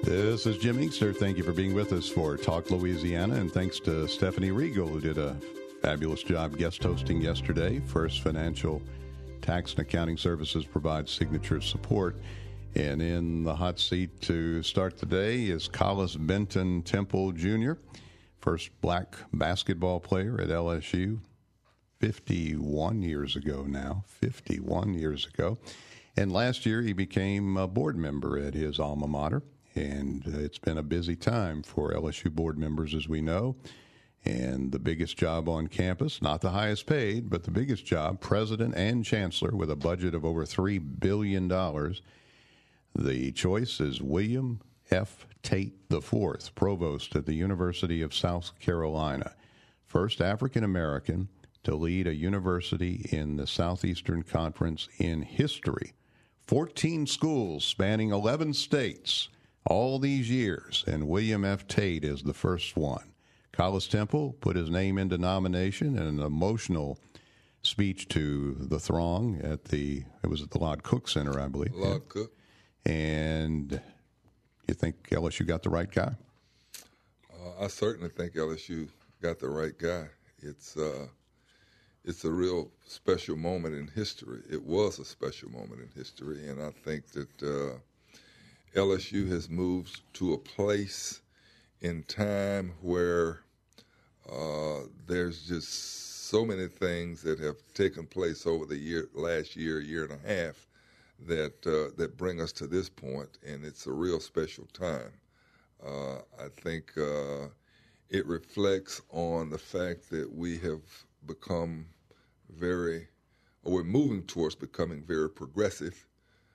This is Jim Inkster. Thank you for being with us for Talk Louisiana, and thanks to Stephanie Riegel, who did a fabulous job guest hosting yesterday. First Financial Tax and Accounting Services provides signature support. And in the hot seat to start the day is Collis Benton Temple Jr., first black basketball player at LSU, 51 years ago now, 51 years ago. And last year he became a board member at his alma mater. And it's been a busy time for LSU board members, as we know. And the biggest job on campus, not the highest paid, but the biggest job, president and chancellor with a budget of over $3 billion. The choice is William F. Tate IV, provost at the University of South Carolina. First African-American to lead a university in the Southeastern Conference in history. 14 schools spanning 11 states. All these years, and William F. Tate is the first one. Collis Temple put his name into nomination in an emotional speech to the throng it was at the Lod Cook Center, I believe. Lod Cook. And you think LSU got the right guy? I certainly think LSU got the right guy. It's a real special moment in history. It was a special moment in history, and I think that LSU has moved to a place in time where there's just so many things that have taken place over the last year and a half that bring us to this point, and it's a real special time. I think it reflects on the fact that we have become we're moving towards becoming very progressive.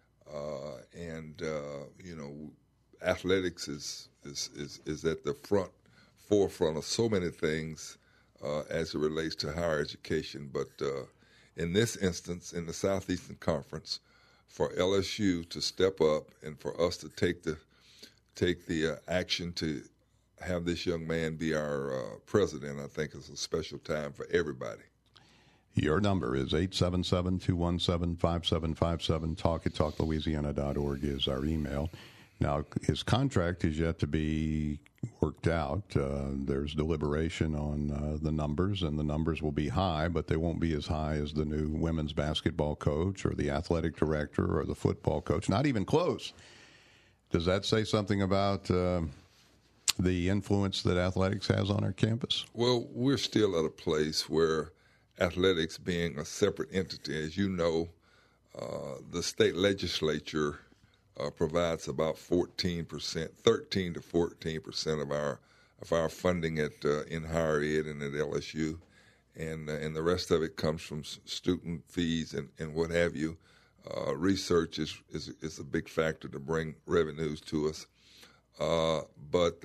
Athletics is at the forefront of so many things as it relates to higher education. But in this instance, in the Southeastern Conference, for LSU to step up and for us to take the action to have this young man be our president, I think is a special time for everybody. Your number is 877-217-5757. Talk@talklouisiana.org is our email. Now, his contract is yet to be worked out. There's deliberation on the numbers, and the numbers will be high, but they won't be as high as the new women's basketball coach or the athletic director or the football coach. Not even close. Does that say something about the influence that athletics has on our campus? Well, we're still at a place where athletics being a separate entity, as you know, the state legislature provides about 13 to 14% of our funding in higher ed and at LSU, and the rest of it comes from student fees and what have you. Research is a big factor to bring revenues to us, but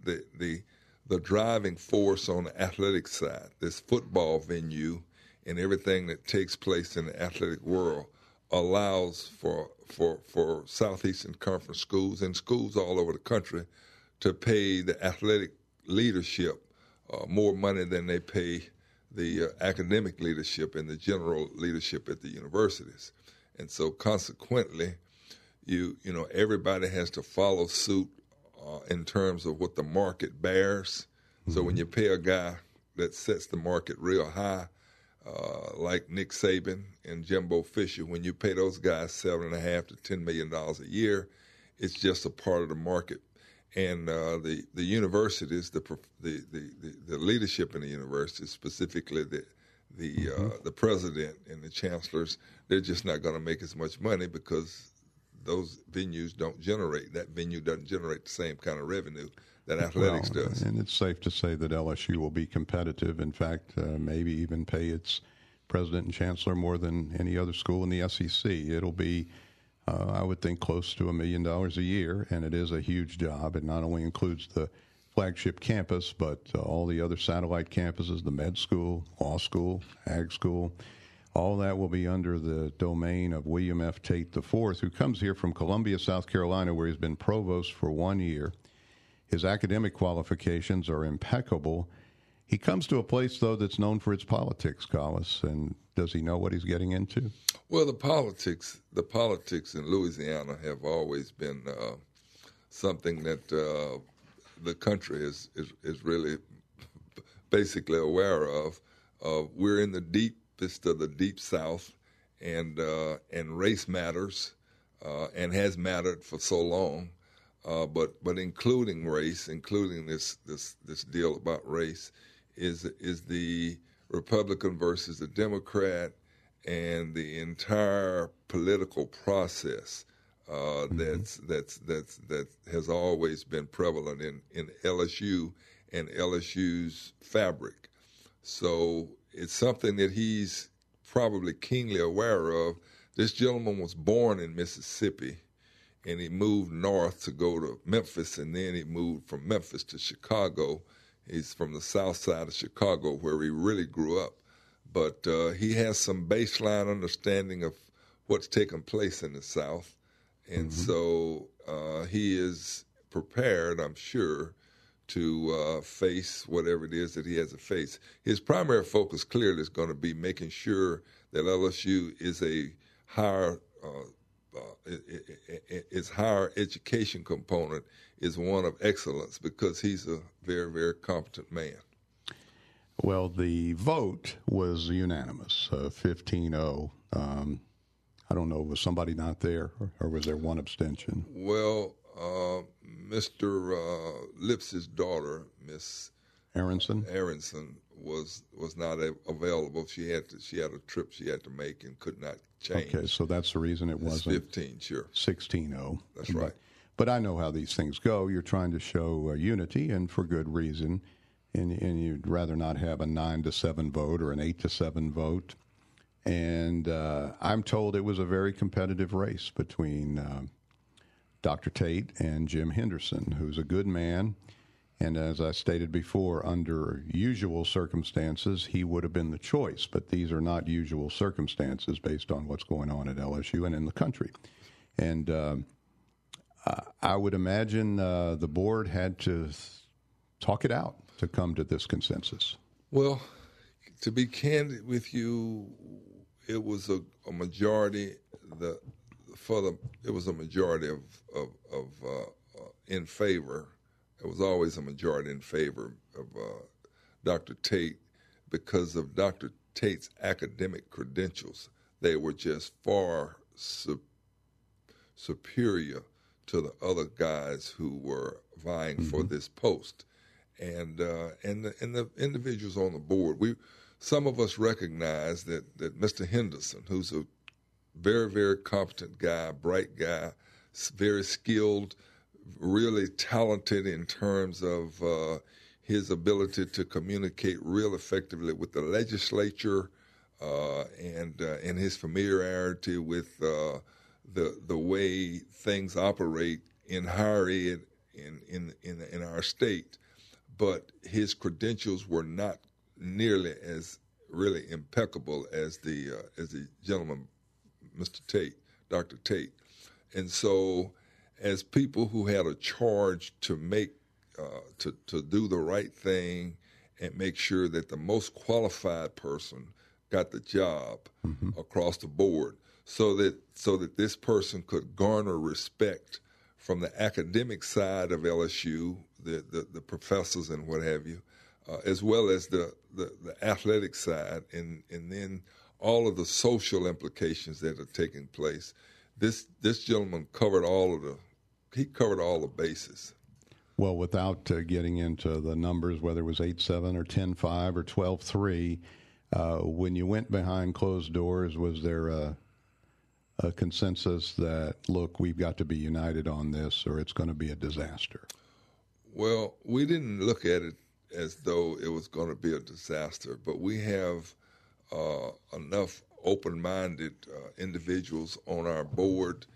the driving force on the athletic side, this football venue and everything that takes place in the athletic world allows for Southeastern Conference schools and schools all over the country to pay the athletic leadership more money than they pay the academic leadership and the general leadership at the universities. And so consequently, everybody has to follow suit in terms of what the market bears. Mm-hmm. So when you pay a guy that sets the market real high, like Nick Saban and Jimbo Fisher, when you pay those guys $7.5 to $10 million a year, it's just a part of the market. And the universities, the leadership in the universities, specifically the president and the chancellors, they're just not going to make as much money because those venues that venue doesn't generate the same kind of revenue that athletics does. And it's safe to say that LSU will be competitive. In fact, maybe even pay its president and chancellor more than any other school in the SEC. It'll be, I would think, close to $1 million a year, and it is a huge job. It not only includes the flagship campus, but all the other satellite campuses, the med school, law school, ag school. All that will be under the domain of William F. Tate IV, who comes here from Columbia, South Carolina, where he's been provost for 1 year. His academic qualifications are impeccable. He comes to a place, though, that's known for its politics, Collis, and does he know what he's getting into? Well, the politics in Louisiana have always been something that the country is really basically aware of. We're in the deepest of the deep South, and race matters, and has mattered for so long. But including race, including this deal about race, is the Republican versus the Democrat, and the entire political process that has always been prevalent in LSU and LSU's fabric. So it's something that he's probably keenly aware of. This gentleman was born in Mississippi, and he moved north to go to Memphis, and then he moved from Memphis to Chicago. He's from the south side of Chicago, where he really grew up. But he has some baseline understanding of what's taking place in the South. And so he is prepared, I'm sure, to face whatever it is that he has to face. His primary focus clearly is going to be making sure that LSU is a higher its higher education component is one of excellence, because he's a very, very competent man. Well, the vote was unanimous, 15-0. I don't know, was somebody not there, or was there one abstention? Well, Mr. Lips's daughter, Miss Aronson, was not available. She had a trip she had to make and could not change. Okay, so that's the reason it wasn't 15, sure. 16-0. That's right. But I know how these things go. You're trying to show unity, and for good reason. And you'd rather not have a 9-7 vote or an 8-7 vote. And I'm told it was a very competitive race between Dr. Tate and Jim Henderson, who's a good man. And as I stated before, under usual circumstances, he would have been the choice. But these are not usual circumstances based on what's going on at LSU and in the country. And I would imagine the board had to talk it out to come to this consensus. Well, to be candid with you, it was a majority. It was a majority of in favor. It was always a majority in favor of Dr. Tate, because of Dr. Tate's academic credentials. They were just far superior to the other guys who were vying for this post. And the individuals on the board, some of us recognize that Mr. Henderson, who's a very, very competent guy, bright guy, very skilled, really talented in terms of his ability to communicate real effectively with the legislature, and his familiarity with the way things operate in higher ed in our state. But his credentials were not nearly as really impeccable as the gentleman, Mr. Tate, Dr. Tate. And so, as people who had a charge to make to do the right thing and make sure that the most qualified person got the job across the board, so that this person could garner respect from the academic side of LSU, the professors and what have you, as well as the athletic side, and then all of the social implications that are taking place. This gentleman covered all the bases. Well, without getting into the numbers, whether it was 8-7 or 10-5 or 12-3, when you went behind closed doors, was there a consensus that, look, we've got to be united on this or it's going to be a disaster? Well, we didn't look at it as though it was going to be a disaster, but we have enough open-minded individuals on our board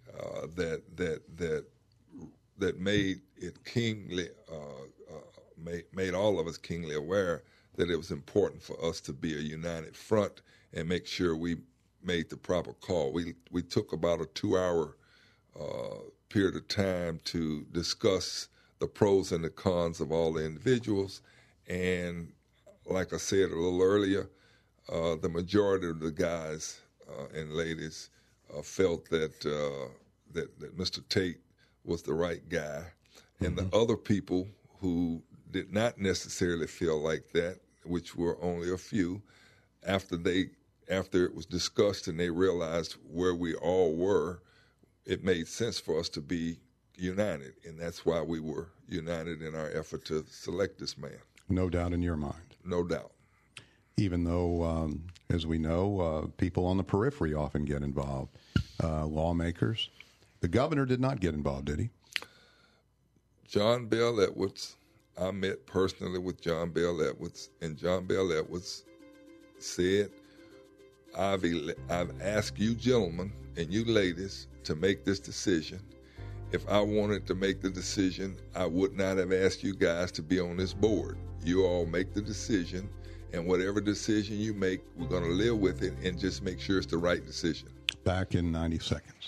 that made it keenly made all of us keenly aware that it was important for us to be a united front and make sure we made the proper call. We took about a 2-hour period of time to discuss the pros and the cons of all the individuals, and like I said a little earlier, the majority of the guys and ladies felt that Mr. Tate was the right guy. And the other people who did not necessarily feel like that, which were only a few, after it was discussed and they realized where we all were, it made sense for us to be united. And that's why we were united in our effort to select this man. No doubt in your mind. No doubt. Even though, as we know, people on the periphery often get involved, lawmakers. The governor did not get involved, did he? John Bel Edwards, I met personally with John Bel Edwards, and John Bel Edwards said, I've asked you gentlemen and you ladies to make this decision. If I wanted to make the decision, I would not have asked you guys to be on this board. You all make the decision, and whatever decision you make, we're going to live with it and just make sure it's the right decision. Back in 90 seconds.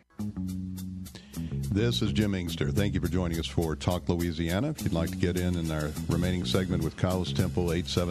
This is Jim Inkster. Thank you for joining us for Talk Louisiana. If you'd like to get in our remaining segment with Collis Temple,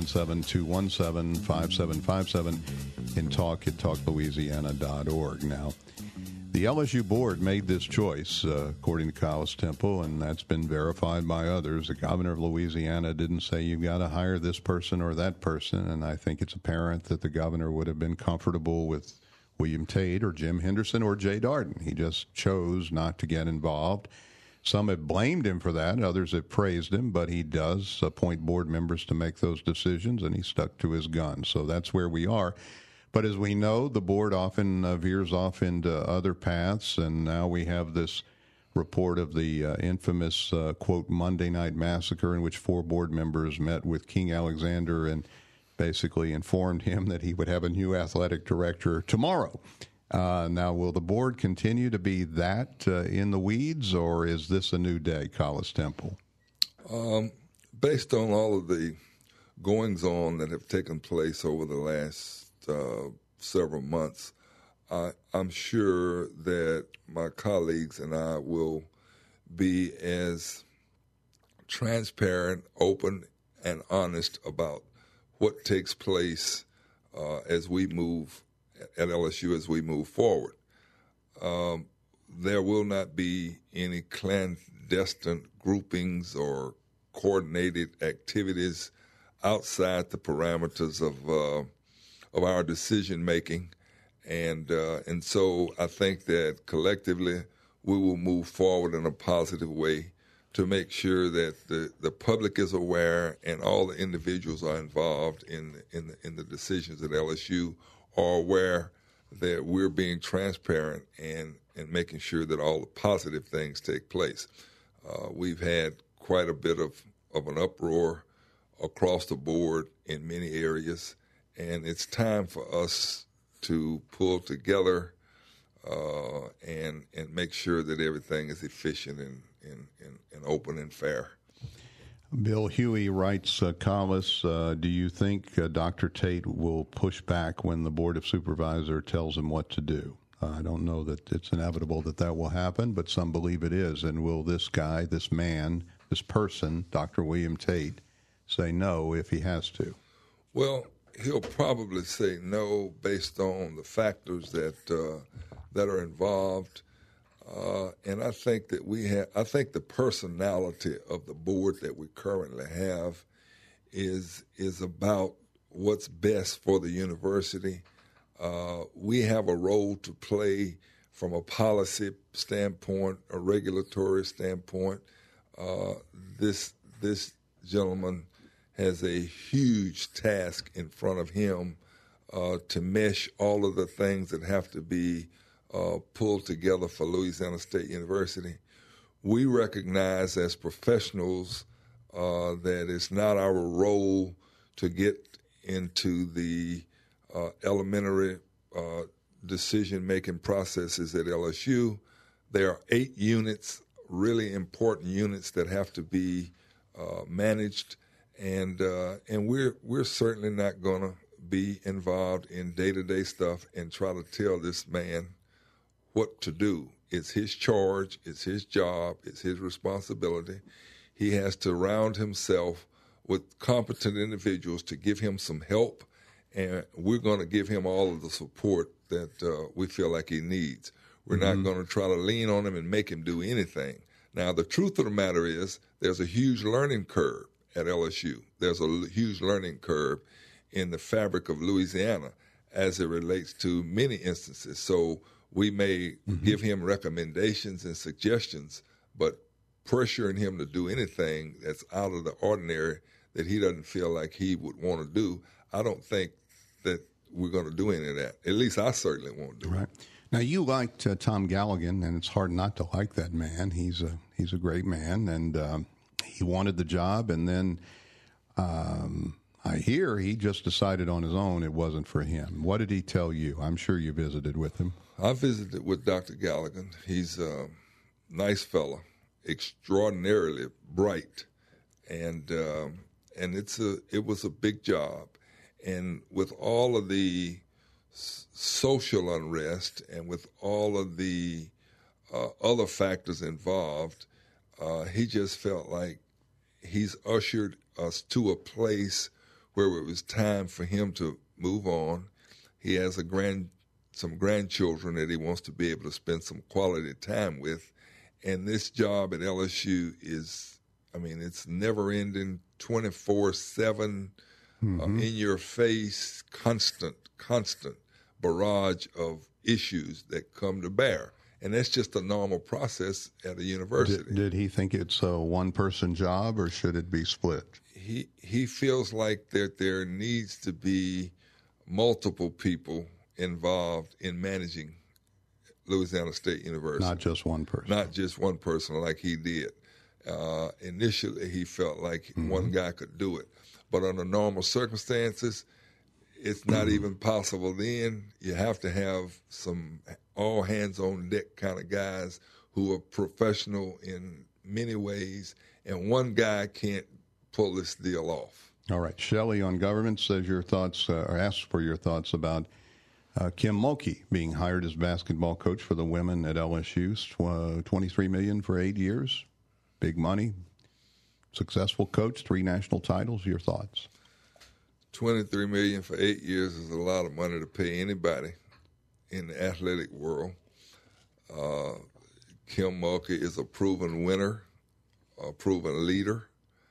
877-217-5757, and talk at talklouisiana.org. Now, the LSU board made this choice, according to Collis Temple, and that's been verified by others. The governor of Louisiana didn't say you've got to hire this person or that person, and I think it's apparent that the governor would have been comfortable with William Tate or Jim Henderson or Jay Darden. He just chose not to get involved. Some have blamed him for that. Others have praised him, but he does appoint board members to make those decisions, and he stuck to his guns. So that's where we are. But as we know, the board often veers off into other paths, and now we have this report of the infamous, quote, Monday Night Massacre, in which 4 board members met with King Alexander and basically informed him that he would have a new athletic director tomorrow. Now, will the board continue to be that in the weeds, or is this a new day, Collis Temple? Based on all of the goings-on that have taken place over the last several months, I'm sure that my colleagues and I will be as transparent, open, and honest about what takes place as we move at LSU as we move forward. There will not be any clandestine groupings or coordinated activities outside the parameters of our decision making, and so I think that collectively we will move forward in a positive way to make sure that the public is aware and all the individuals are involved in the decisions at LSU are aware that we're being transparent and making sure that all the positive things take place. We've had quite a bit of an uproar across the board in many areas, and it's time for us to pull together and make sure that everything is efficient and open and fair. Bill Huey writes, Collis, do you think Dr. Tate will push back when the Board of Supervisors tells him what to do? I don't know that it's inevitable that will happen, but some believe it is. And will this guy, this man, this person, Dr. William Tate, say no if he has to? Well, he'll probably say no based on the factors that are involved. And I think that I think the personality of the board that we currently have is about what's best for the university. We have a role to play from a policy standpoint, a regulatory standpoint. This gentleman has a huge task in front of him to mesh all of the things that have to be pulled together for Louisiana State University. We recognize as professionals that it's not our role to get into the elementary decision-making processes at LSU. There are 8 units, really important units that have to be managed, and we're certainly not going to be involved in day-to-day stuff and try to tell this man what to do. It's his charge, it's his job, it's his responsibility. He has to surround himself with competent individuals to give him some help, and we're going to give him all of the support that we feel like he needs. We're not going to try to lean on him and make him do anything. Now, the truth of the matter is there's a huge learning curve at LSU. There's a huge learning curve in the fabric of Louisiana as it relates to many instances. So we may give him recommendations and suggestions, but pressuring him to do anything that's out of the ordinary that he doesn't feel like he would want to do, I don't think that we're going to do any of that. At least I certainly won't do it. Now, you liked Tom Galligan, and it's hard not to like that man. He's a great man, and he wanted the job, and then I hear he just decided on his own it wasn't for him. What did he tell you? I'm sure you visited with him. I visited with Dr. Galligan. He's a nice fella, extraordinarily bright, and it was a big job. And with all of the social unrest and with all of the other factors involved, he just felt like he's ushered us to a place where it was time for him to move on. He has some grandchildren that he wants to be able to spend some quality time with. And this job at LSU is, it's never ending, 24/7, in your face, constant barrage of issues that come to bear. And that's just a normal process at a university. Did he think it's a one-person job, or should it be split? He feels like that there needs to be multiple people involved in managing Louisiana State University. Not just one person. Not just one person like he did. Initially, he felt like one guy could do it. But under normal circumstances, it's not even possible then. You have to have some all-hands-on-deck kind of guys who are professional in many ways, and one guy can't pull this deal off. All right. Shelley on government says your thoughts, or asks for your thoughts about Kim Mulkey being hired as basketball coach for the women at LSU, $23 million for 8 years. Big money. Successful coach, 3 national titles. Your thoughts? $23 million for 8 years is a lot of money to pay anybody in the athletic world. Kim Mulkey is a proven winner, a proven leader,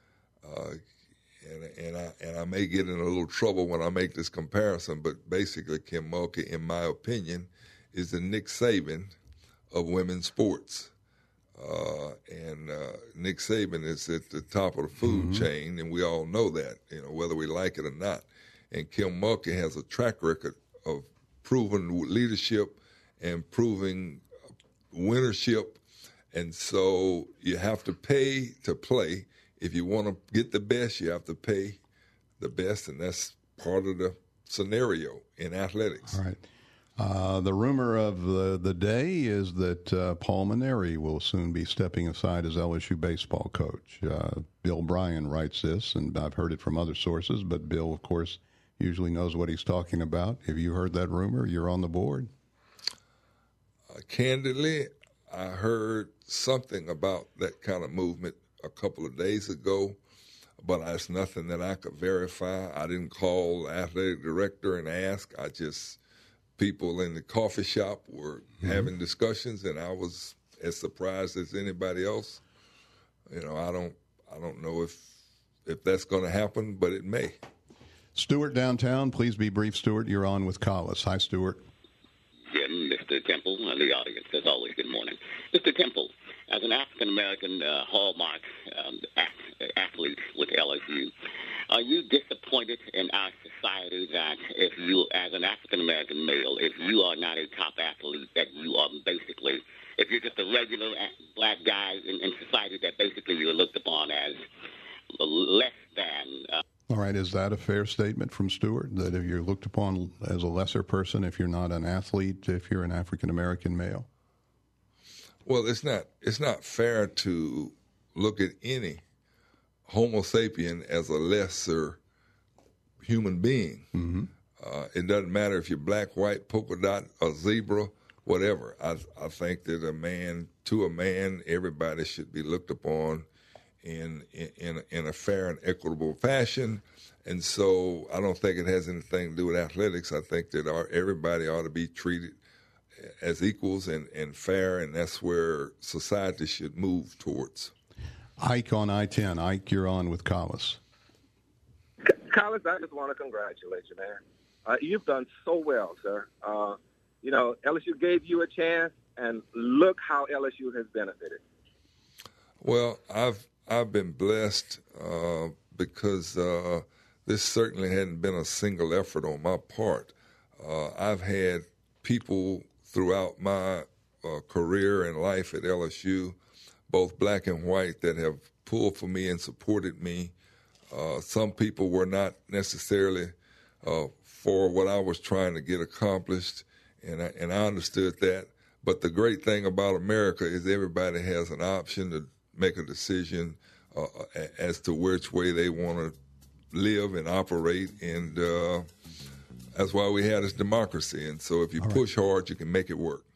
and I may get in a little trouble when I make this comparison, but basically Kim Mulkey, in my opinion, is the Nick Saban of women's sports. And Nick Saban is at the top of the food chain, and we all know that, whether we like it or not. And Kim Mulkey has a track record of proven leadership and proving winnership. And so you have to pay to play. If you want to get the best, you have to pay the best, and that's part of the scenario in athletics. All right. The rumor of the day is that Paul Mainieri will soon be stepping aside as LSU baseball coach. Bill Bryan writes this, and I've heard it from other sources, but Bill, of course, usually knows what he's talking about. Have you heard that rumor? You're on the board. Candidly, I heard something about that kind of movement a couple of days ago, but it's nothing that I could verify. I didn't call the athletic director and ask. People in the coffee shop were having discussions, and I was as surprised as anybody else. I don't know if that's going to happen, but it may. Stuart downtown, please be brief. Stuart, you're on with Collis. Hi, Stuart. Jim, Mr. Temple, and the audience, as always, good morning. Mr. Temple, as an African-American hallmark athlete with LSU, are you disappointed in our society that if you, as an African-American male, if you are not a top athlete, that you are basically, if you're just a regular black guy in society, that basically you're looked upon as less than... All right, is that a fair statement from Stuart, that if you're looked upon as a lesser person if you're not an athlete, if you're an African-American male? Well, it's not fair to look at any Homo sapien as a lesser human being. It doesn't matter if you're black, white, polka dot, a zebra, whatever. I think that to a man, everybody should be looked upon in a fair and equitable fashion. And so I don't think it has anything to do with athletics. I think that everybody ought to be treated as equals and fair, and that's where society should move towards. Ike on I-10. Ike, you're on with Collis. Collis, I just want to congratulate you, man. You've done so well, sir. LSU gave you a chance, and look how LSU has benefited. Well, I've been blessed because this certainly hadn't been a single effort on my part. I've had people throughout my career and life at LSU, both black and white, that have pulled for me and supported me. Some people were not necessarily for what I was trying to get accomplished, and I understood that. But the great thing about America is everybody has an option to make a decision as to which way they want to live and operate, and that's why we have this democracy. And so if you push hard, you can make it work.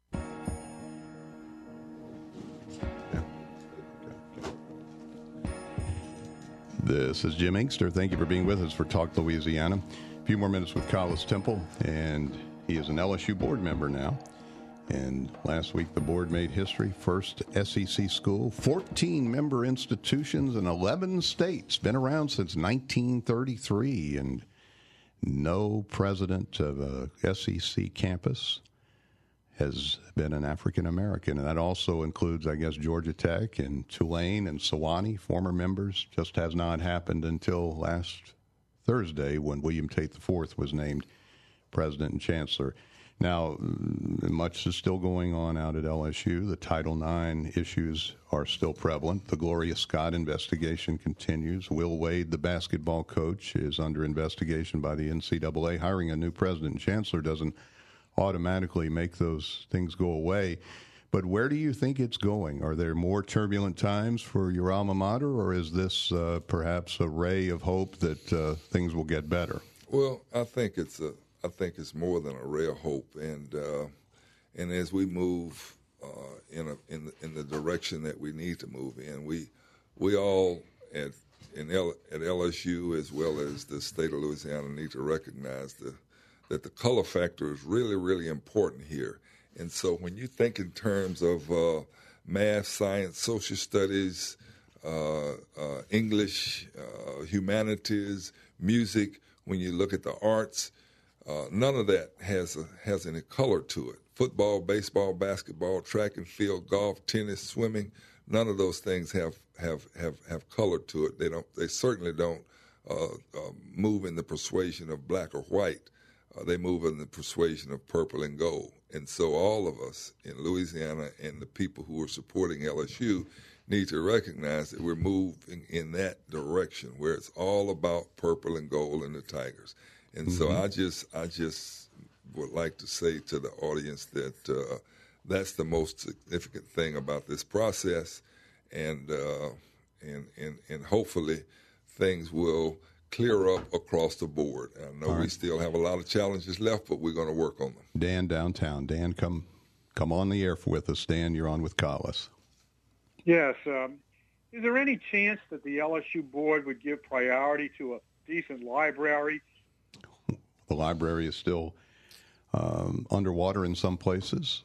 This is Jim Inkster. Thank you for being with us for Talk Louisiana. A few more minutes with Collis Temple, and he is an LSU board member now. And last week, the board made history. First SEC school, 14 member institutions in 11 states. Been around since 1933, and no president of a SEC campus has been an African American. And that also includes, I guess, Georgia Tech and Tulane and Sewanee, former members. Just has not happened until last Thursday when William Tate IV was named president and chancellor. Now, much is still going on out at LSU. The Title IX issues are still prevalent. The Gloria Scott investigation continues. Will Wade, the basketball coach, is under investigation by the NCAA. Hiring a new president and chancellor doesn't automatically make those things go away. But where do you think it's going? Are there more turbulent times for your alma mater, or is this perhaps a ray of hope that things will get better? Well, I think it's more than a ray of hope, and as we move in the direction that we need to move in, we all at LSU as well as the state of Louisiana need to recognize that the color factor is really, really important here. And so when you think in terms of math, science, social studies, English, humanities, music, when you look at the arts, none of that has any color to it. Football, baseball, basketball, track and field, golf, tennis, swimming, none of those things have color to it. They certainly don't move in the persuasion of black or white. They move in the persuasion of purple and gold. And so all of us in Louisiana and the people who are supporting LSU need to recognize that we're moving in that direction where it's all about purple and gold and the Tigers. And so I just would like to say to the audience that that's the most significant thing about this process, and hopefully things will clear up across the board. I know we still have a lot of challenges left, but we're going to work on them. Dan downtown. Dan, come on the air with us. Dan, you're on with Collis. Yes. Is there any chance that the LSU board would give priority to a decent library? The library is still underwater in some places.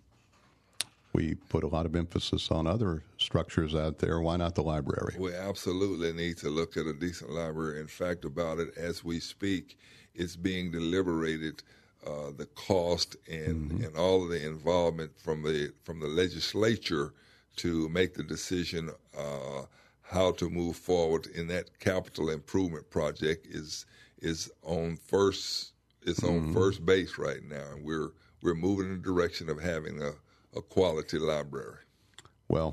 We put a lot of emphasis on other structures out there. Why not the library? We absolutely need to look at a decent library. In fact, about it as we speak, it's being deliberated. The cost and all of the involvement from the legislature to make the decision how to move forward in that capital improvement project is on first base right now, and we're moving in the direction of having a quality library. Well,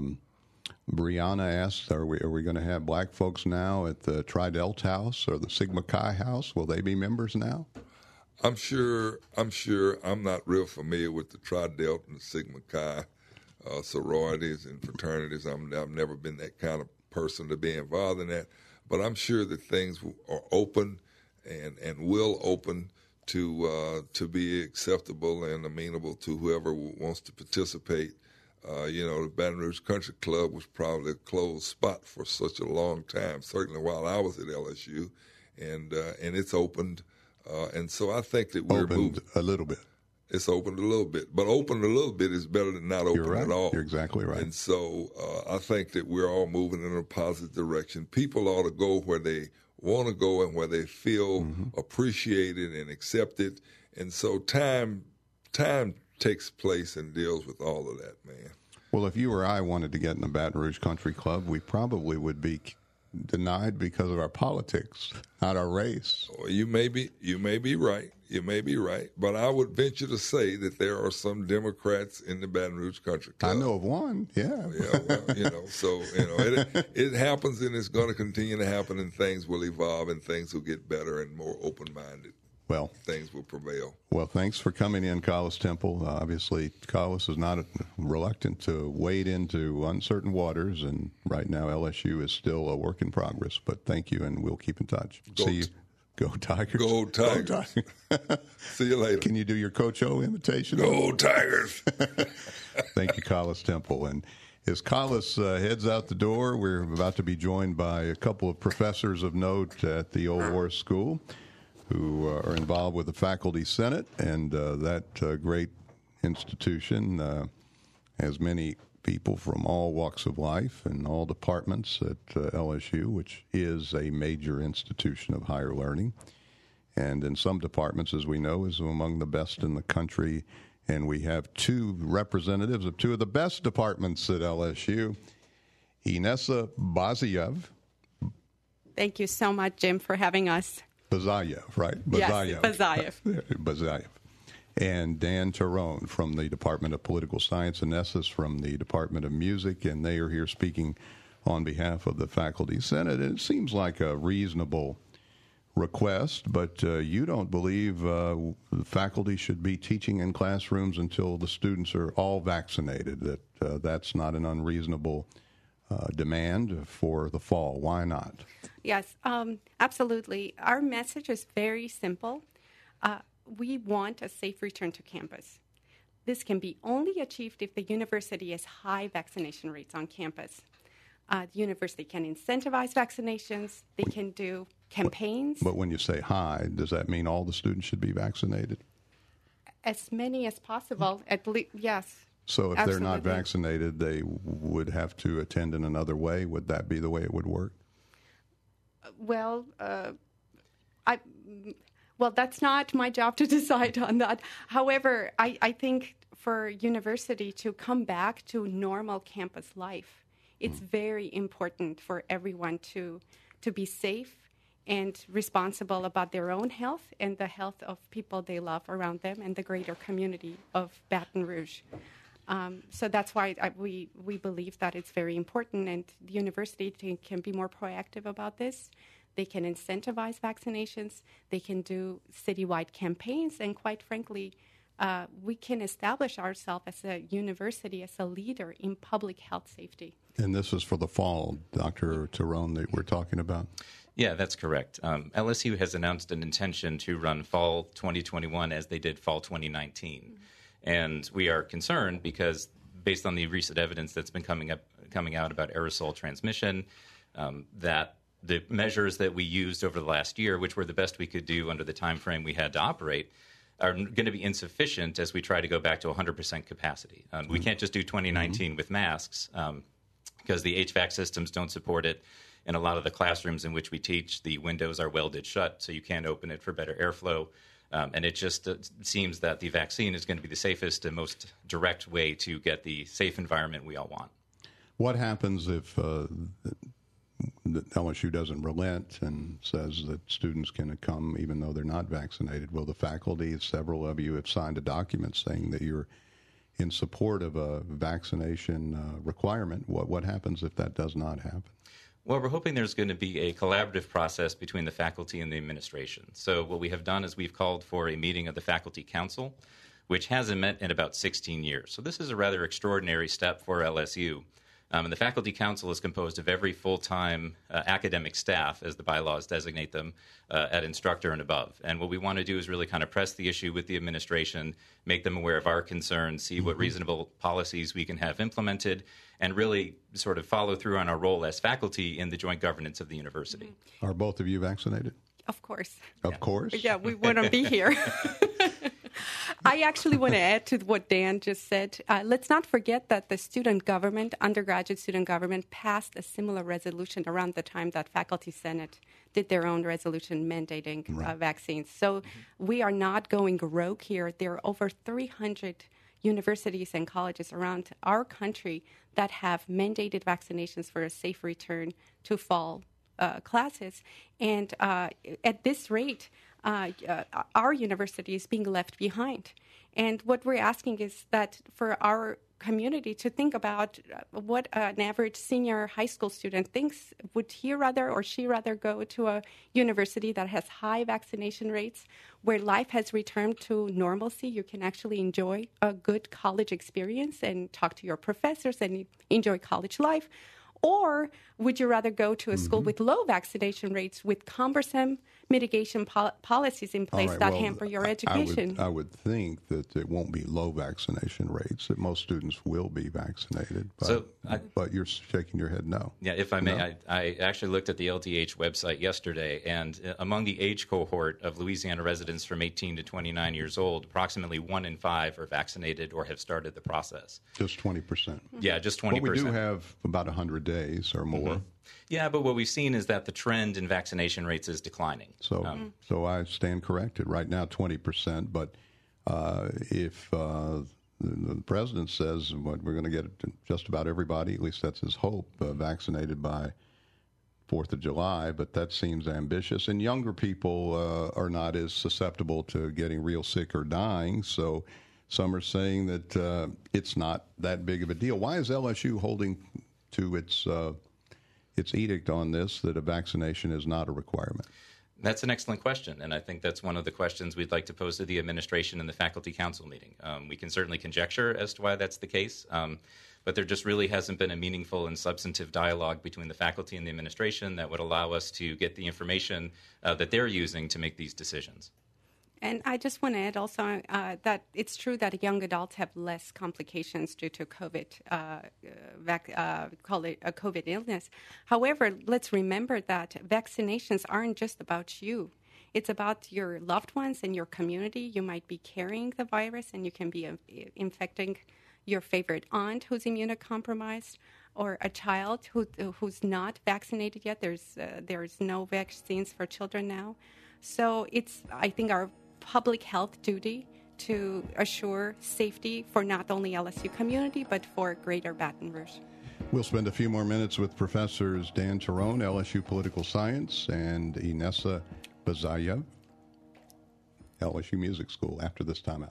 Brianna asked, are we going to have black folks now at the Tri-Delt House or the Sigma Chi House? Will they be members now? I'm sure. I'm not real familiar with the Tri-Delt and the Sigma Chi sororities and fraternities. I've never been that kind of person to be involved in that, but I'm sure that things are open and will open to be acceptable and amenable to whoever wants to participate. The Baton Rouge Country Club was probably a closed spot for such a long time, certainly while I was at LSU, and it's opened. And so I think that we're opened a little bit. It's opened a little bit, but open a little bit is better than not open at all. You're exactly right. And so I think that we're all moving in a positive direction. People ought to go where they want to go and where they feel appreciated and accepted. And so time takes place and deals with all of that, man. Well, if you or I wanted to get in the Baton Rouge Country Club, we probably would be denied because of our politics, not our race. Well, you may be right. You may be right. But I would venture to say that there are some Democrats in the Baton Rouge Country Club. I know of one, yeah. Yeah, well, so, it happens, and it's going to continue to happen, and things will evolve, and things will get better and more open-minded. Well, things will prevail. Well, thanks for coming in, Collis Temple. Obviously, Collis is not reluctant to wade into uncertain waters, and right now LSU is still a work in progress. But thank you, and we'll keep in touch. See you. Go Tigers. Go Tigers. Go Tigers. See you later. Can you do your Coach O imitation? Go Tigers. Thank you, Collis Temple. And as Collis heads out the door, we're about to be joined by a couple of professors of note at the Old War School who are involved with the Faculty Senate, and that great institution has many people from all walks of life and all departments at LSU, which is a major institution of higher learning. And in some departments, as we know, is among the best in the country. And we have two representatives of two of the best departments at LSU. Inessa Baziev. Thank you so much, Jim, for having us. Baziev, right? Baziev. Yes, Baziev. Baziev. And Dan Tyrone from the Department of Political Science, and Inessa from the Department of Music, and they are here speaking on behalf of the Faculty Senate. And it seems like a reasonable request, but you don't believe the faculty should be teaching in classrooms until the students are all vaccinated, that that's not an unreasonable demand for the fall. Why not? Yes, absolutely. Our message is very simple. We want a safe return to campus. This can be only achieved if the university has high vaccination rates on campus. The university can incentivize vaccinations. They can do campaigns. But when you say high, does that mean all the students should be vaccinated? As many as possible, at least, yes. So if they're not vaccinated, they would have to attend in another way? Would that be the way it would work? Well, that's not my job to decide on that. However, I think for university to come back to normal campus life, it's very important for everyone to be safe and responsible about their own health and the health of people they love around them and the greater community of Baton Rouge. So that's why we believe that it's very important, and the university can be more proactive about this. They can incentivize vaccinations. They can do citywide campaigns, and quite frankly, we can establish ourselves as a university, as a leader in public health safety. And this is for the fall, Dr. Tyrone, that we're talking about? Yeah, that's correct. LSU has announced an intention to run fall 2021 as they did fall 2019. Mm-hmm. And we are concerned because based on the recent evidence that's been coming out about aerosol transmission, that the measures that we used over the last year, which were the best we could do under the time frame we had to operate, are going to be insufficient as we try to go back to 100% capacity. We can't just do 2019 with masks because the HVAC systems don't support it. In a lot of the classrooms in which we teach, the windows are welded shut, so you can't open it for better airflow. And it just seems that the vaccine is going to be the safest and most direct way to get the safe environment we all want. What happens if the LSU doesn't relent and says that students can come even though they're not vaccinated? Will the faculty, several of you have signed a document saying that you're in support of a vaccination requirement. What happens if that does not happen? Well, we're hoping there's going to be a collaborative process between the faculty and the administration. So what we have done is we've called for a meeting of the Faculty Council, which hasn't met in about 16 years. So this is a rather extraordinary step for LSU. And the Faculty Council is composed of every full-time academic staff, as the bylaws designate them, at instructor and above. And what we want to do is really kind of press the issue with the administration, make them aware of our concerns, see what reasonable policies we can have implemented, and really sort of follow through on our role as faculty in the joint governance of the university. Are both of you vaccinated? Of course. Of course? Yeah, we wouldn't be here. I actually want to add to what Dan just said. Let's not forget that the student government, undergraduate student government, passed a similar resolution around the time that Faculty Senate did their own resolution mandating vaccines. So we are not going rogue here. There are over 300 universities and colleges around our country that have mandated vaccinations for a safe return to fall classes. And at this rate, our university is being left behind. And what we're asking is that for our community to think about what an average senior high school student thinks. Would he rather or she rather go to a university that has high vaccination rates, where life has returned to normalcy? You can actually enjoy a good college experience and talk to your professors and enjoy college life. Or would you rather go to a school with low vaccination rates with cumbersome mitigation policies in place that hamper your education? I would think that it won't be low vaccination rates, that most students will be vaccinated. But you're shaking your head no. Yeah, if I may, I actually looked at the LDH website yesterday, and among the age cohort of Louisiana residents from 18 to 29 years old, approximately 1 in 5 are vaccinated or have started the process. Just 20%. Yeah, just 20%. But we do have about 100 days or more. Mm-hmm. Yeah, but what we've seen is that the trend in vaccination rates is declining. So I stand corrected. Right now, 20%. But if the president says we're going to get just about everybody, at least that's his hope, vaccinated by 4th of July, but that seems ambitious. And younger people are not as susceptible to getting real sick or dying. So some are saying that it's not that big of a deal. Why is LSU holding to its edict on this, that a vaccination is not a requirement? That's an excellent question, and I think that's one of the questions we'd like to pose to the administration in the faculty council meeting. We can certainly conjecture as to why that's the case, but there just really hasn't been a meaningful and substantive dialogue between the faculty and the administration that would allow us to get the information that they're using to make these decisions. And I just want to add also that it's true that young adults have less complications due to COVID, call it a COVID illness. However, let's remember that vaccinations aren't just about you. It's about your loved ones and your community. You might be carrying the virus, and you can be infecting your favorite aunt who's immunocompromised, or a child who's not vaccinated yet. There's no vaccines for children now. So it's, I think, our public health duty to assure safety for not only LSU community, but for greater Baton Rouge. We'll spend a few more minutes with Professors Dan Charron, LSU Political Science, and Inessa Bazayev, LSU Music School, after this timeout.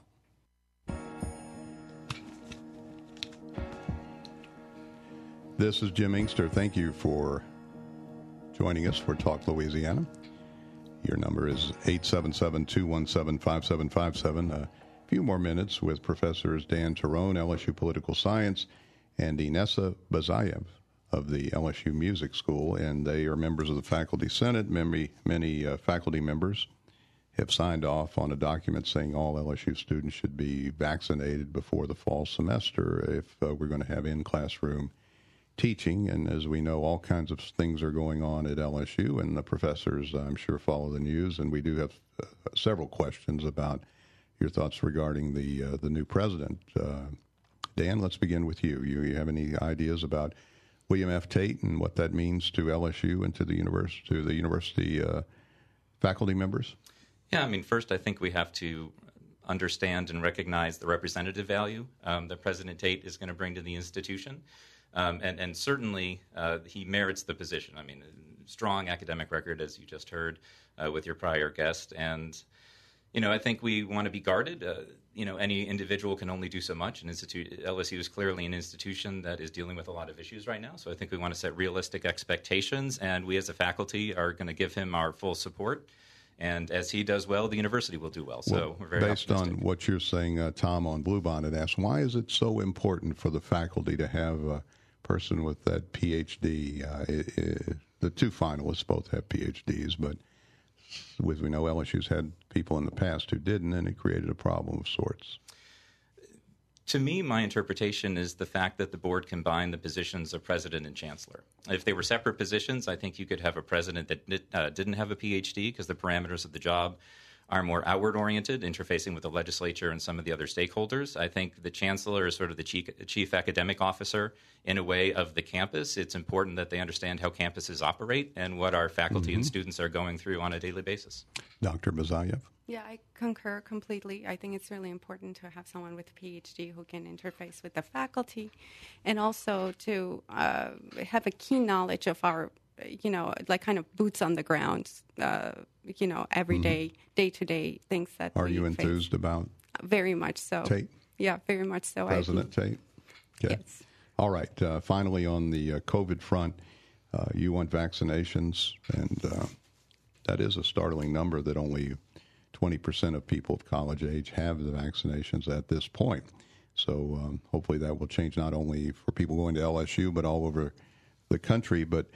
This is Jim Inkster. Thank you for joining us for Talk Louisiana. Your number is 877-217-5757. A few more minutes with Professors Dan Charron, LSU Political Science, and Inessa Bazayev of the LSU Music School. And they are members of the Faculty Senate. Many faculty members have signed off on a document saying all LSU students should be vaccinated before the fall semester if we're going to have in-classroom teaching. And as we know, all kinds of things are going on at LSU, and the professors, I'm sure, follow the news. And we do have several questions about your thoughts regarding the new president. Dan, let's begin with you. You have any ideas about William F. Tate and what that means to LSU and to the university faculty members? Yeah, I mean, first, I think we have to understand and recognize the representative value that President Tate is going to bring to the institution. And certainly he merits the position. I mean, strong academic record, as you just heard with your prior guest. And, I think we want to be guarded. Any individual can only do so much. LSU is clearly an institution that is dealing with a lot of issues right now. So I think we want to set realistic expectations. And we as a faculty are going to give him our full support. And as he does well, the university will do well. So we're very based optimistic. On what you're saying, Tom on Bluebonnet asked, why is it so important for the faculty to have a person with that PhD? The two finalists both have PhDs, but as we know, LSU's had people in the past who didn't, and it created a problem of sorts. To me, my interpretation is the fact that the board combined the positions of president and chancellor. If they were separate positions, I think you could have a president that didn't have a PhD because the parameters of the job are more outward-oriented, interfacing with the legislature and some of the other stakeholders. I think the chancellor is sort of the chief academic officer, in a way, of the campus. It's important that they understand how campuses operate and what our faculty and students are going through on a daily basis. Dr. Bazayev? Yeah, I concur completely. I think it's really important to have someone with a PhD who can interface with the faculty, and also to have a keen knowledge of our, like kind of boots on the ground, everyday, day-to-day things that Are you enthused about? Very much so. Tate? Yeah, very much so. President Tate? Okay. Yes. All right. Finally, on the COVID front, you want vaccinations, and that is a startling number that only 20% of people of college age have the vaccinations at this point. So hopefully that will change, not only for people going to LSU, but all over the country. But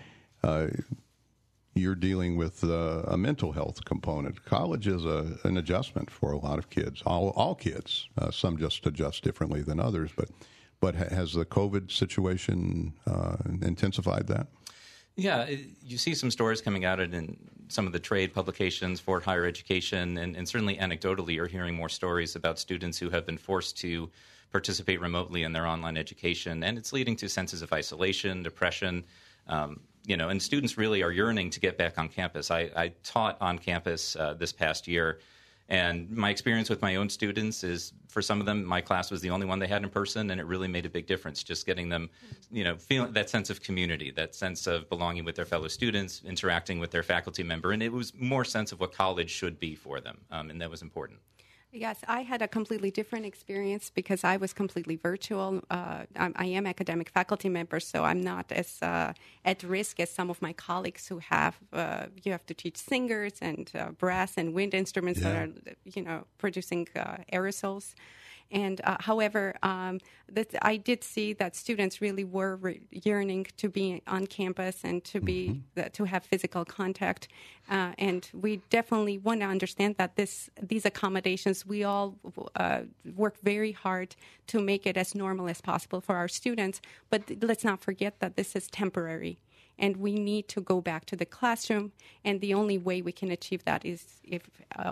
you're dealing with a mental health component. College is an adjustment for a lot of kids, all kids. Some just adjust differently than others. But has the COVID situation intensified that? Yeah, you see some stories coming out in some of the trade publications for higher education, and certainly anecdotally you're hearing more stories about students who have been forced to participate remotely in their online education, and it's leading to senses of isolation, depression, and students really are yearning to get back on campus. I taught on campus this past year, and my experience with my own students is, for some of them, my class was the only one they had in person, and it really made a big difference, just getting them, feeling that sense of community, that sense of belonging with their fellow students, interacting with their faculty member, and it was more sense of what college should be for them, and that was important. Yes, I had a completely different experience because I was completely virtual. I am academic faculty member, so I'm not as at risk as some of my colleagues who have. You have to teach singers and brass and wind instruments that are, producing aerosols. And however, I did see that students really were yearning to be on campus and to be to have physical contact. And we definitely want to understand that these accommodations, we all work very hard to make it as normal as possible for our students. But let's not forget that this is temporary. And we need to go back to the classroom, and the only way we can achieve that is if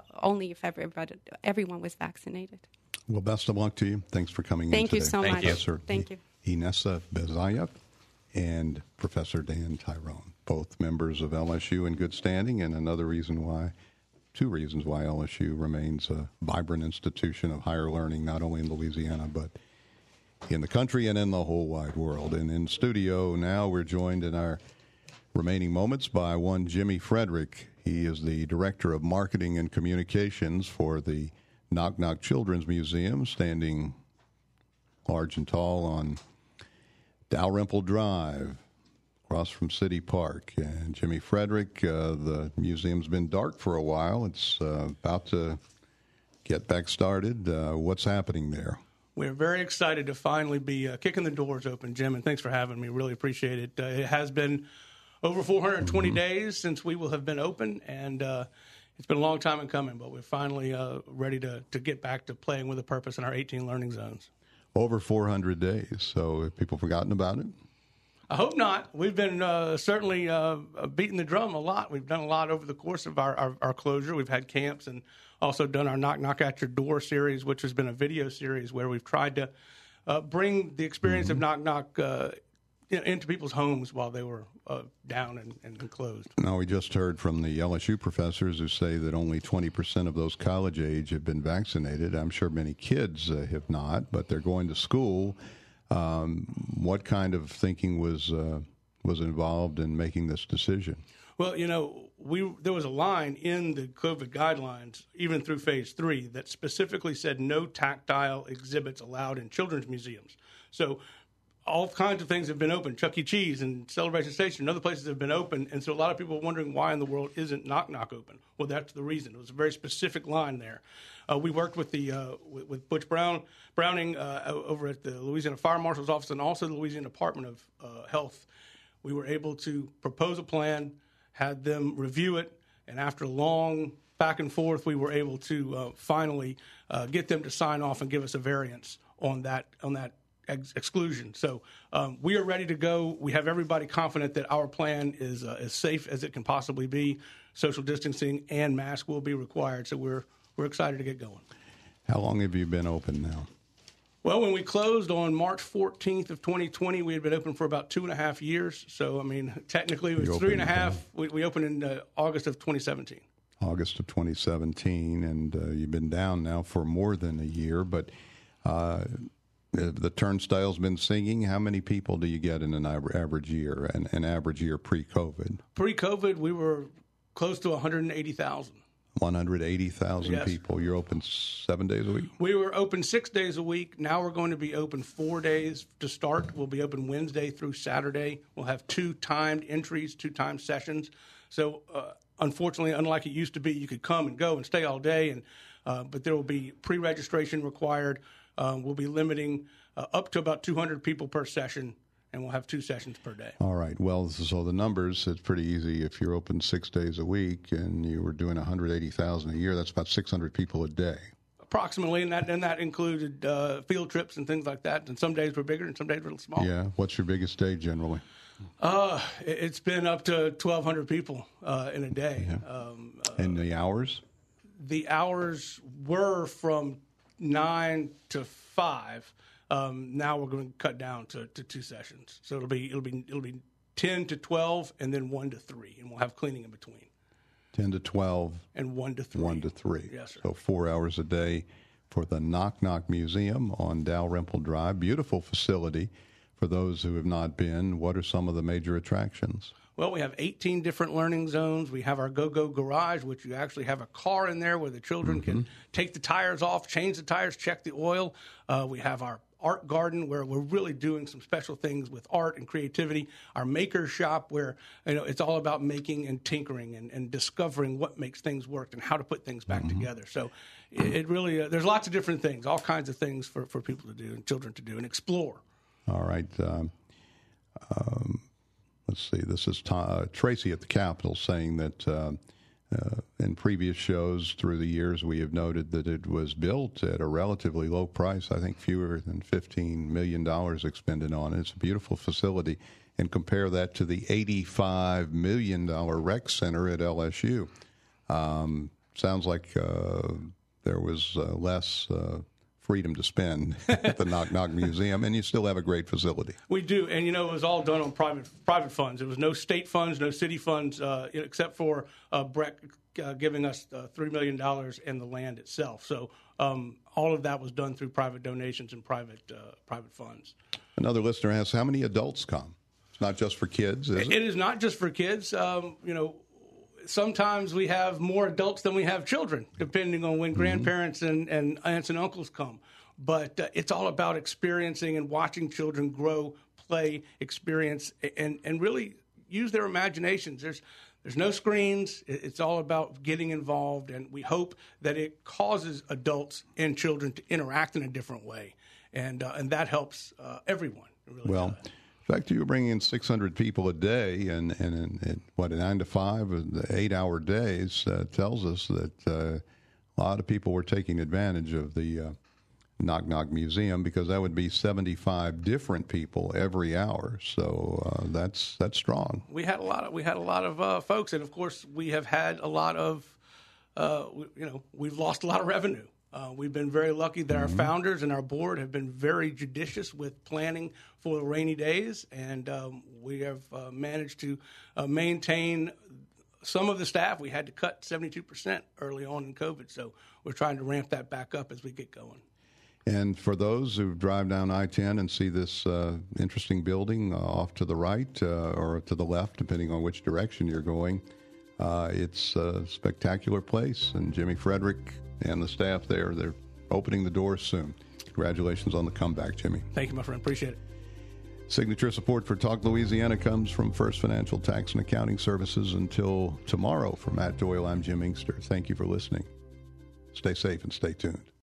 everyone was vaccinated. Well, best of luck to you. Thanks for coming in today. Thank you so much. Professor Thank you. Inessa Bazayev and Professor Dan Tyrone, both members of LSU in good standing, and two reasons why LSU remains a vibrant institution of higher learning, not only in Louisiana, but in the country and in the whole wide world. And in studio now, we're joined in our remaining moments by one Jimmy Frederick. He is the Director of Marketing and Communications for the Knock Knock Children's Museum, standing large and tall on Dalrymple Drive, across from City Park. And Jimmy Frederick, the museum's been dark for a while. It's about to get back started. What's happening there? We're very excited to finally be kicking the doors open, Jim, and thanks for having me. Really appreciate it. It has been over 420 days since we will have been open, and it's been a long time in coming, but we're finally ready to get back to playing with a purpose in our 18 learning zones. Over 400 days, so have people forgotten about it? I hope not. We've been certainly beating the drum a lot. We've done a lot over the course of our closure. We've had camps and also done our Knock Knock at Your Door series, which has been a video series where we've tried to bring the experience of Knock Knock into people's homes while they were down and closed. Now, we just heard from the LSU professors who say that only 20% of those college age have been vaccinated. I'm sure many kids have not, but they're going to school. What kind of thinking was involved in making this decision? Well, there was a line in the COVID guidelines, even through phase 3, that specifically said no tactile exhibits allowed in children's museums. So all kinds of things have been open. Chuck E. Cheese and Celebration Station and other places have been open. And so a lot of people are wondering why in the world isn't Knock Knock open. Well, that's the reason. It was a very specific line there. We worked with with Butch Browning over at the Louisiana Fire Marshal's office and also the Louisiana Department of Health. We were able to propose a plan, had them review it, and after a long back and forth, we were able to finally get them to sign off and give us a variance on that exclusion. So we are ready to go. We have everybody confident that our plan is as safe as it can possibly be. social distancing and mask will be required. So we're excited to get going. How long have you been open now? Well, when we closed on March 14th of 2020, we had been open for about 2.5 years. So, I mean, technically it was 3.5. We opened in August of 2017. August of 2017, and you've been down now for more than a year. But the turnstile's been singing. How many people do you get in an average year, an average year pre-COVID? Pre-COVID, we were close to 180,000. 180,000 Yes. people. You're open 7 days a week? We were open 6 days a week. Now we're going to be open 4 days to start. We'll be open Wednesday through Saturday. We'll have 2 timed entries, 2 timed sessions. So, unfortunately, unlike it used to be, you could come and go and stay all day, but there will be pre-registration required. We'll be limiting up to about 200 people per session, and we'll have 2 sessions per day. All right. Well, so the numbers, it's pretty easy. If you're open 6 days a week and you were doing 180,000 a year, that's about 600 people a day. Approximately, and that included field trips and things like that. And some days were bigger and some days were a little smaller. Yeah. What's your biggest day generally? It's been up to 1,200 people in a day. Yeah. And the hours? The hours were from 9 to 5. Now we're going to cut down to 2 sessions. So it'll be 10 to 12 and then 1 to 3, and we'll have cleaning in between. 10 to 12 and 1 to 3. 1 to 3. Yes, sir. So 4 hours a day for the Knock Knock Museum on Dalrymple Drive. Beautiful facility. For those who have not been, what are some of the major attractions? Well, we have 18 different learning zones. We have our Go-Go Garage, which you actually have a car in there where the children can take the tires off, change the tires, check the oil. We have our art garden where we're really doing some special things with art and creativity. Our maker shop where it's all about making and tinkering and discovering what makes things work and how to put things back together. So it really there's lots of different things, all kinds of things for people to do and children to do and explore. All right. Let's see. This is Tracy at the Capitol saying that in previous shows through the years, we have noted that it was built at a relatively low price. I think fewer than $15 million expended on it. It's a beautiful facility. And compare that to the $85 million rec center at LSU. Sounds like there was less freedom to spend at the Knock Knock Museum, and you still have a great facility. We do, and it was all done on private funds. There was no state funds, no city funds, except for Breck giving us $3 million and the land itself. So all of that was done through private donations and private funds. Another listener asks, how many adults come? It's not just for kids, is it? It is not just for kids. Sometimes we have more adults than we have children, depending on when grandparents and aunts and uncles come. But it's all about experiencing and watching children grow, play, experience, and really use their imaginations. There's no screens. It's all about getting involved, and we hope that it causes adults and children to interact in a different way, and that helps everyone. It really does. In fact, you were bringing in 600 people a day, and a 9 to 5, 8-hour days tells us that a lot of people were taking advantage of the Knock Knock Museum, because that would be 75 different people every hour. So that's strong. We had a lot of folks, and of course we have had a lot of we've lost a lot of revenue. We've been very lucky that our founders and our board have been very judicious with planning for the rainy days, and we have managed to maintain some of the staff. We had to cut 72% early on in COVID, so we're trying to ramp that back up as we get going. And for those who drive down I-10 and see this interesting building off to the right or to the left, depending on which direction you're going, it's a spectacular place, and Jimmy Frederick and the staff there, they're opening the doors soon. Congratulations on the comeback, Jimmy. Thank you, my friend. Appreciate it. Signature support for Talk Louisiana comes from First Financial Tax and Accounting Services. Until tomorrow, for Matt Doyle, I'm Jim Inkster. Thank you for listening. Stay safe and stay tuned.